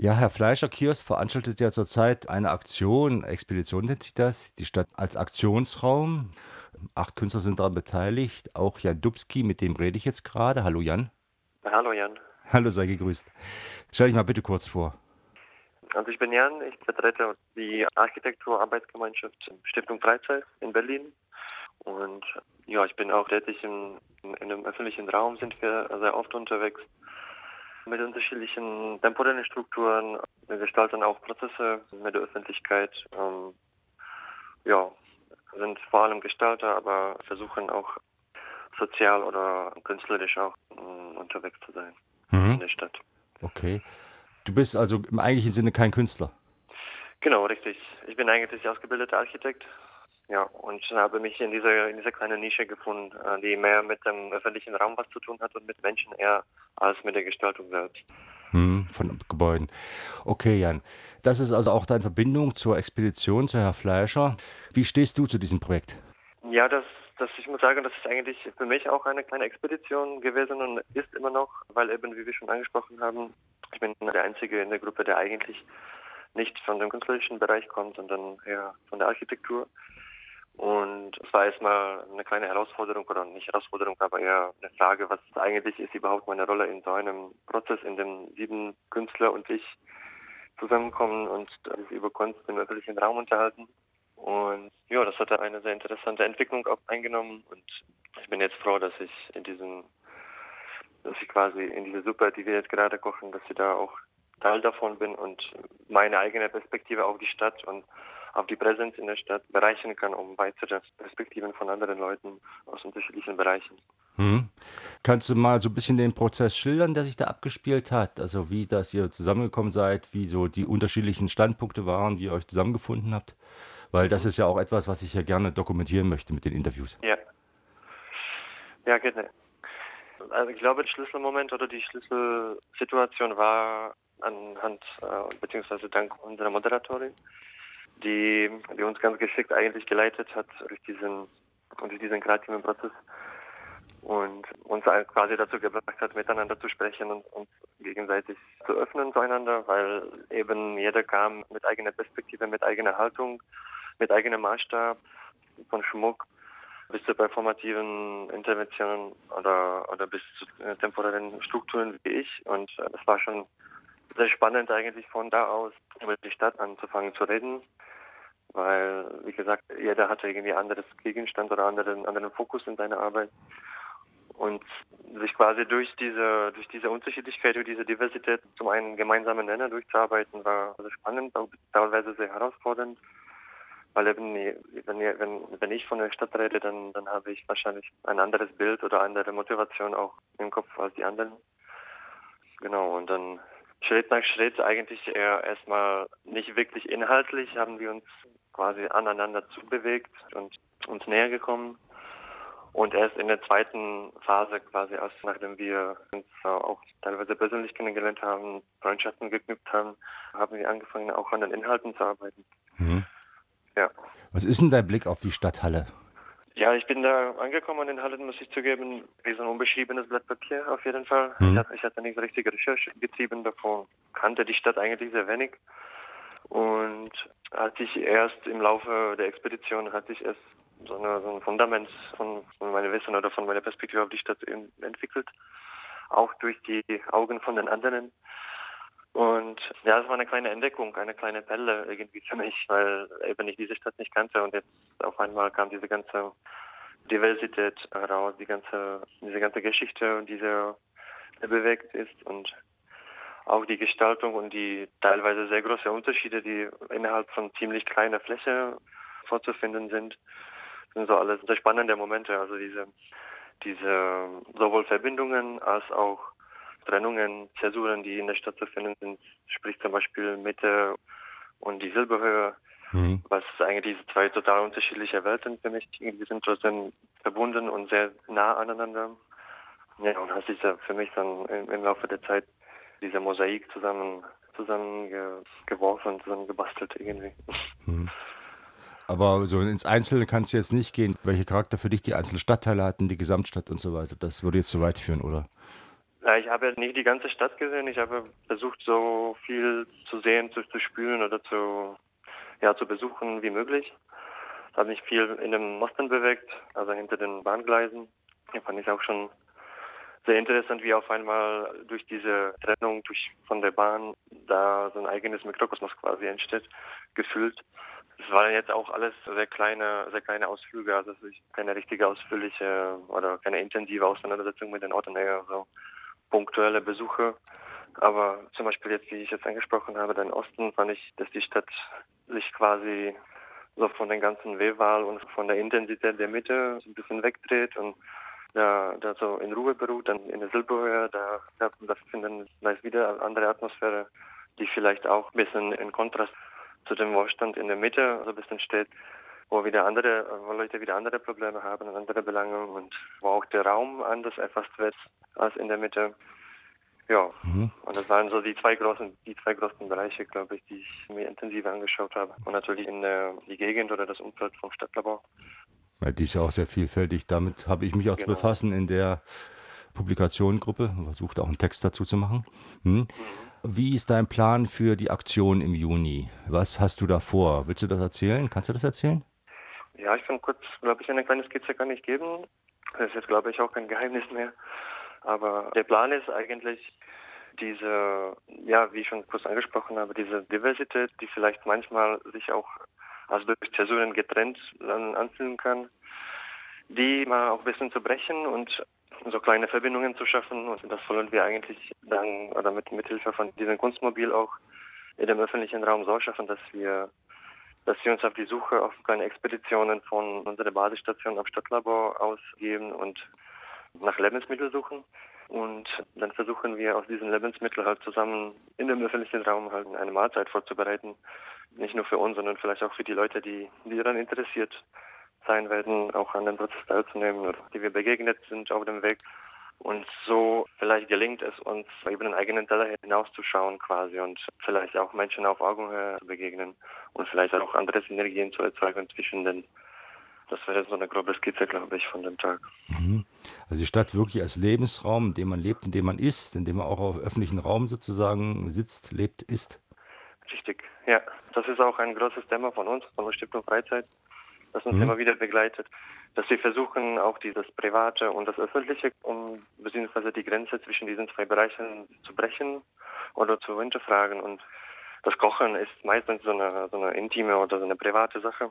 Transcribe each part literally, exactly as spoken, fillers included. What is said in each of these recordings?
Ja, Herr Fleischer-Kiosk veranstaltet ja zurzeit eine Aktion, Expedition nennt sich das, die Stadt als Aktionsraum. Acht Künstler sind daran beteiligt, auch Jan Dubski, mit dem rede ich jetzt gerade. Hallo Jan. Hallo Jan. Hallo, sei gegrüßt. Stell dich mal bitte kurz vor. Also ich bin Jan, ich vertrete die Architektur-Arbeitsgemeinschaft Stiftung Freizeit in Berlin. Und ja, ich bin auch tätig in, in dem öffentlichen Raum, sind wir sehr oft unterwegs mit unterschiedlichen temporären Strukturen. Wir gestalten auch Prozesse mit der Öffentlichkeit. Ähm, ja, sind vor allem Gestalter, aber versuchen auch sozial oder künstlerisch auch ähm, unterwegs zu sein in Mhm. der Stadt. Okay. Du bist also im eigentlichen Sinne kein Künstler. Genau, richtig. Ich bin eigentlich ausgebildeter Architekt. Ja, und habe mich in dieser, in dieser kleinen Nische gefunden, äh, die mehr mit dem öffentlichen Raum was zu tun hat und mit Menschen eher als mit der Gestaltung selbst. Mhm, von Gebäuden. Okay, Jan. Das ist also auch deine Verbindung zur Expedition, zu Herrn Fleischer. Wie stehst du zu diesem Projekt? Ja, das, das, ich muss sagen, das ist eigentlich für mich auch eine kleine Expedition gewesen und ist immer noch, weil eben, wie wir schon angesprochen haben, ich bin der Einzige in der Gruppe, der eigentlich nicht von dem künstlerischen Bereich kommt, sondern eher von der Architektur. Und es war erstmal eine kleine Herausforderung, oder nicht Herausforderung, aber eher eine Frage, was eigentlich ist überhaupt meine Rolle in so einem Prozess, in dem sieben Künstler und ich zusammenkommen und sich über Kunst im öffentlichen Raum unterhalten. Und ja, das hatte eine sehr interessante Entwicklung auch eingenommen und ich bin jetzt froh, dass ich in diesem, dass ich quasi in dieser Suppe, die wir jetzt gerade kochen, dass ich da auch Teil davon bin und meine eigene Perspektive auf die Stadt und auf die Präsenz in der Stadt bereichern kann, um weitere Perspektiven von anderen Leuten aus unterschiedlichen Bereichen. Mhm. Kannst du mal so ein bisschen den Prozess schildern, der sich da abgespielt hat? Also wie, dass ihr zusammengekommen seid, wie so die unterschiedlichen Standpunkte waren, wie ihr euch zusammengefunden habt? Weil das Mhm. ist ja auch etwas, was ich ja gerne dokumentieren möchte mit den Interviews. Ja, ja, gerne. Also ich glaube, der Schlüsselmoment oder die Schlüsselsituation war anhand äh, beziehungsweise dank unserer Moderatorin, die, die uns ganz geschickt eigentlich geleitet hat durch diesen durch diesen kreativen Prozess und uns halt quasi dazu gebracht hat, miteinander zu sprechen und uns gegenseitig zu öffnen zueinander, weil eben jeder kam mit eigener Perspektive, mit eigener Haltung, mit eigenem Maßstab, von Schmuck bis zu performativen Interventionen oder, oder bis zu äh, temporären Strukturen wie ich. Und äh, das war schon sehr spannend eigentlich von da aus über die Stadt anzufangen zu reden, weil, wie gesagt, jeder hatte irgendwie anderes Gegenstand oder anderen, anderen Fokus in seiner Arbeit. Und sich quasi durch diese, durch diese Unterschiedlichkeit, durch diese Diversität zum einen gemeinsamen Nenner durchzuarbeiten, war sehr spannend, auch teilweise sehr herausfordernd. Weil eben, wenn, wenn, wenn ich von der Stadt rede, dann, dann habe ich wahrscheinlich ein anderes Bild oder andere Motivation auch im Kopf als die anderen. Genau, und dann Schritt nach Schritt eigentlich eher erstmal nicht wirklich inhaltlich haben wir uns quasi aneinander zubewegt und uns näher gekommen. Und erst in der zweiten Phase quasi, erst nachdem wir uns auch teilweise persönlich kennengelernt haben, Freundschaften geknüpft haben, haben wir angefangen, auch an den Inhalten zu arbeiten. Mhm. Ja. Was ist denn dein Blick auf die Stadthalle? Ja, ich bin da angekommen an den Hallen, muss ich zugeben, wie so ein unbeschriebenes Blatt Papier auf jeden Fall. Ich Mhm. hatte, ich hatte nicht so richtige Recherche getrieben davon, kannte die Stadt eigentlich sehr wenig. Und hatte ich erst im Laufe der Expedition, hatte ich erst so, eine, so ein Fundament von, von meinem Wissen oder von meiner Perspektive auf die Stadt in, entwickelt, auch durch die Augen von den anderen. Und ja, es war eine kleine Entdeckung, eine kleine Pelle irgendwie für mich, weil eben ich diese Stadt nicht kannte und jetzt auf einmal kam diese ganze Diversität heraus, die ganze, diese ganze Geschichte, die sehr bewegt ist und auch die Gestaltung und die teilweise sehr großen Unterschiede, die innerhalb von ziemlich kleiner Fläche vorzufinden sind, sind so alles sehr spannende Momente. Also diese, diese sowohl Verbindungen als auch Trennungen, Zäsuren, die in der Stadt zu finden sind, sprich zum Beispiel Mitte und die Silberhöhe, Mhm. was eigentlich diese zwei total unterschiedliche Welten für mich irgendwie sind, trotzdem verbunden und sehr nah aneinander. Ja, und hat sich ja für mich dann im, im Laufe der Zeit diese Mosaik zusammen zusammengeworfen, zusammengebastelt irgendwie. Mhm. Aber so ins Einzelne kannst du jetzt nicht gehen, welche Charakter für dich die einzelnen Stadtteile hatten, die Gesamtstadt und so weiter. Das würde jetzt zu weit führen, oder? Ja, ich habe nicht die ganze Stadt gesehen. Ich habe versucht, so viel zu sehen, zu, zu spüren oder zu, ja, zu besuchen wie möglich. Habe mich viel in dem Osten bewegt, also hinter den Bahngleisen. Da fand ich auch schon sehr interessant, wie auf einmal durch diese Trennung durch, von der Bahn da so ein eigenes Mikrokosmos quasi entsteht, gefühlt. Es waren jetzt auch alles sehr kleine, sehr kleine Ausflüge, also es ist keine richtige ausführliche oder keine intensive Auseinandersetzung mit den Orten, eher so punktuelle Besuche. Aber zum Beispiel jetzt, wie ich jetzt angesprochen habe, den Osten, fand ich, dass die Stadt sich quasi so von den ganzen Wirrwarr und von der Intensität der Mitte so ein bisschen wegdreht und da, da so in Ruhe beruht, dann in der Silberhöhe, da, da, da finden da ist wieder eine andere Atmosphäre, die vielleicht auch ein bisschen in Kontrast zu dem Wohlstand in der Mitte so ein bisschen steht, wo wieder andere, wo Leute wieder andere Probleme haben und andere Belange und wo auch der Raum anders erfasst wird als in der Mitte. Ja, Mhm. und das waren so die zwei großen, die zwei großen Bereiche, glaube ich, die ich mir intensiver angeschaut habe. Und natürlich in der, die Gegend oder das Umfeld vom Stadtlabor. Ja, die ist ja auch sehr vielfältig. Damit habe ich mich auch zu Genau. befassen in der Publikationengruppe. Versucht auch einen Text dazu zu machen. Hm. Mhm. Wie ist dein Plan für die Aktion im Juni? Was hast du da vor? Willst du das erzählen? Kannst du das erzählen? Ja, ich kann kurz, glaube ich, eine kleine Skizze kann ich geben. Das ist jetzt, glaube ich, auch kein Geheimnis mehr. Aber der Plan ist eigentlich diese, ja, wie ich schon kurz angesprochen habe, diese Diversität, die vielleicht manchmal sich auch also durch Zäsuren getrennt an, anfühlen kann, die mal auch ein bisschen zu brechen und so kleine Verbindungen zu schaffen. Und das wollen wir eigentlich dann oder mit mithilfe von diesem Kunstmobil auch in dem öffentlichen Raum so schaffen, dass wir dass wir uns auf die Suche auf kleine Expeditionen von unserer Basisstation am Stadtlabor ausgeben und nach Lebensmitteln suchen. Und dann versuchen wir aus diesen Lebensmitteln halt zusammen in dem öffentlichen Raum halt eine Mahlzeit vorzubereiten. Nicht nur für uns, sondern vielleicht auch für die Leute, die, die daran interessiert sein werden, auch an dem Prozess teilzunehmen oder die wir begegnet sind auf dem Weg. Und so vielleicht gelingt es uns, über den eigenen Teller hinauszuschauen quasi und vielleicht auch Menschen auf Augenhöhe zu begegnen und vielleicht auch andere Synergien zu erzeugen zwischen den. Das wäre so eine grobe Skizze, glaube ich, von dem Tag. Mhm. Also die Stadt wirklich als Lebensraum, in dem man lebt, in dem man isst, in dem man auch auf öffentlichen Raum sozusagen sitzt, lebt, isst. Richtig, ja. Das ist auch ein großes Thema von uns, von der Stiftung Freizeit, das uns Mhm. immer wieder begleitet, dass wir versuchen, auch dieses Private und das Öffentliche, um beziehungsweise die Grenze zwischen diesen zwei Bereichen zu brechen oder zu hinterfragen. Und das Kochen ist meistens so eine, so eine intime oder so eine private Sache.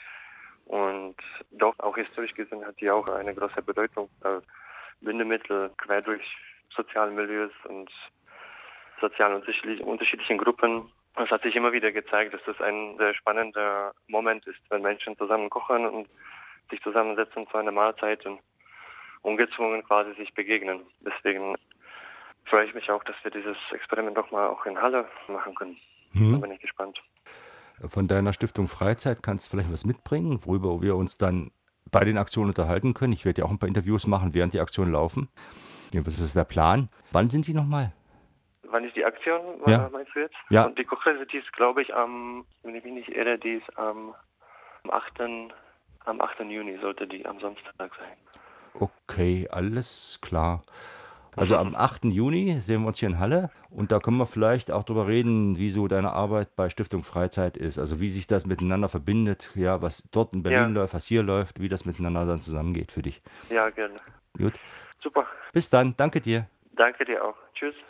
Und doch, auch historisch gesehen, hat die auch eine große Bedeutung als Bindemittel quer durch soziale Milieus und sozial unterschiedlichen, unterschiedlichen Gruppen. Es hat sich immer wieder gezeigt, dass das ein sehr spannender Moment ist, wenn Menschen zusammen kochen und sich zusammensetzen zu einer Mahlzeit und ungezwungen quasi sich begegnen. Deswegen freue ich mich auch, dass wir dieses Experiment doch mal auch in Halle machen können. Mhm. Da bin ich gespannt. Von deiner Stiftung Freizeit kannst du vielleicht was mitbringen, worüber wir uns dann bei den Aktionen unterhalten können. Ich werde ja auch ein paar Interviews machen, während die Aktionen laufen. Ja, was ist der Plan? Wann sind die nochmal? Wann ist die Aktion, Ja. meinst du jetzt? Ja. Und die Kochreise, die ist, glaube ich, am, wenn ich mich nicht irre, die ist am achten Am achten Juni sollte die am Samstag sein. Okay, alles klar. Also am achten Juni sehen wir uns hier in Halle und da können wir vielleicht auch darüber reden, wie so deine Arbeit bei Stiftung Freizeit ist. Also wie sich das miteinander verbindet, ja, was dort in Berlin Ja. läuft, was hier läuft, wie das miteinander dann zusammengeht für dich. Ja, gerne. Gut. Super. Bis dann, danke dir. Danke dir auch. Tschüss.